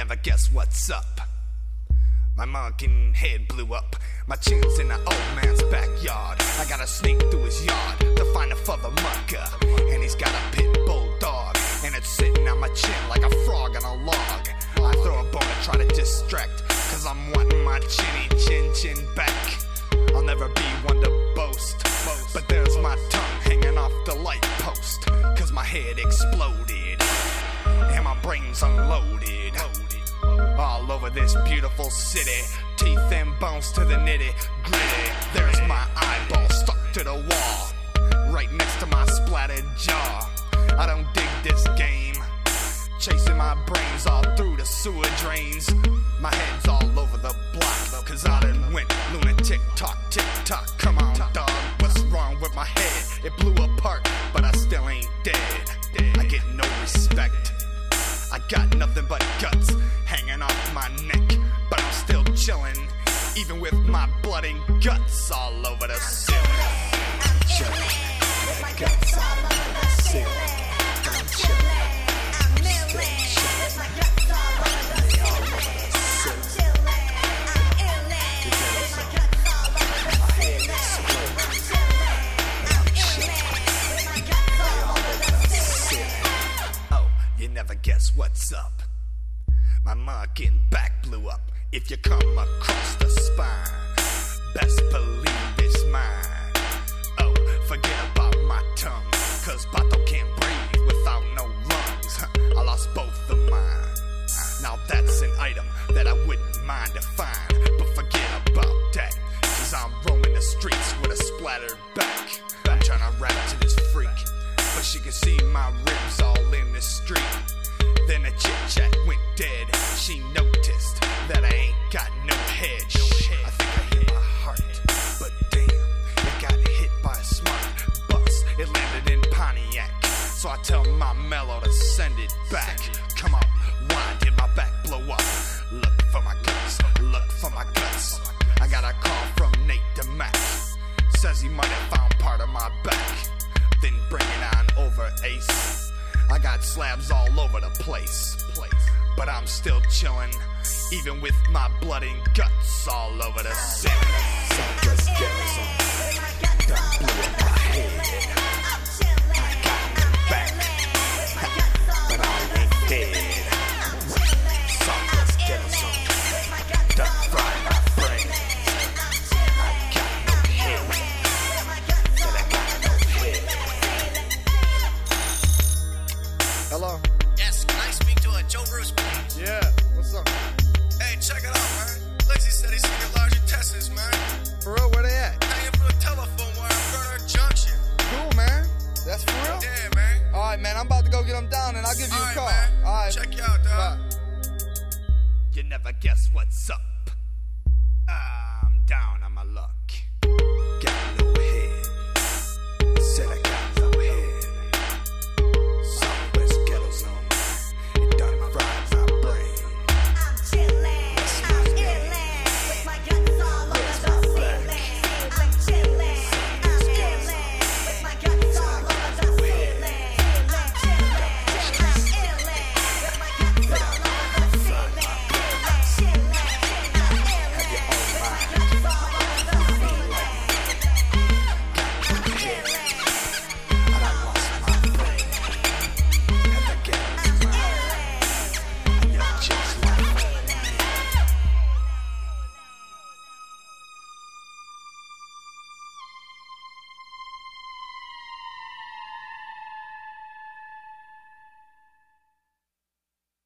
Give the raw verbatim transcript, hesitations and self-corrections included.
never guess what's up. My monkin' head blew up. My chin's in the old man's backyard. I gotta sneak through his yard to find a further mucker. And he's got a pit bull dog, and it's sitting on my chin like a frog on a log. I throw a bone and try to distract, cause I'm wanting my chinny chin chin back. I'll never be one to boast, but there's my tongue hanging off the light post. Cause my head exploded, and my brain's unloaded. All over this beautiful city, teeth and bones to the nitty gritty. There's my eyeball stuck to the wall, right next to my splattered jaw. I don't dig this game, chasing my brains all through the sewer drains. My head's all over the block, cause I done went lunatic talk, tick tock. Come on dog, what's wrong with my head? It blew apart, but I still ain't dead. I get no respect, I got nothing but guts hanging off my neck, but I'm still chillin', even with my blood and guts all over the ceiling. I'm chillin', with my guts all over the ceiling. I'm chillin', I'm millin', with my guts all over the ceiling. I'm chillin', I'm illin', with my guts all over the ceiling. I'm chillin', I'm illin', with my guts all over the ceiling. Oh, you never guess what's up. My mucking back blew up. If you come across the spine, best believe it's mine. Oh, forget about my tongue, cause Bato can't breathe without no lungs. I lost both of mine. Now that's an item that I wouldn't mind to find, but forget about that, cause I'm roaming the streets with a splattered back. I'm trying to rap to this freak, but she can see my ribs all in the street. Then the chit-chat went dead. She noticed that I ain't got no head. I think I hit my heart, but damn, it got hit by a smart bus. It landed in Pontiac, so I tell my mellow to send it back. Come on, why did my back blow up? Look for my guts, look for my guts. I got a call from Nate DeMac, says he might have found part of my back. Then bring it on over, Ace. I got slabs all over the place, but I'm still chillin', even with my blood and guts all over the ceiling. So just get some, don't blow up my head. I got no back, but I ain't dead. So just get some, don't fry my brain. I got no head, but I got no head. Hello? Yes, can I speak to a Joe Bruce, please? Yeah, what's up? Hey, check it out, man. Lizzie said he's seen your large intestines, man. For real, where they at? Hanging from the telephone wire in Bernard Junction. Cool, man. That's for real? Yeah, man. Alright, man, I'm about to go get them down and I'll give you All a right, call. man. Alright. Check you out, dog. You never guess what's up. I'm down on my luck.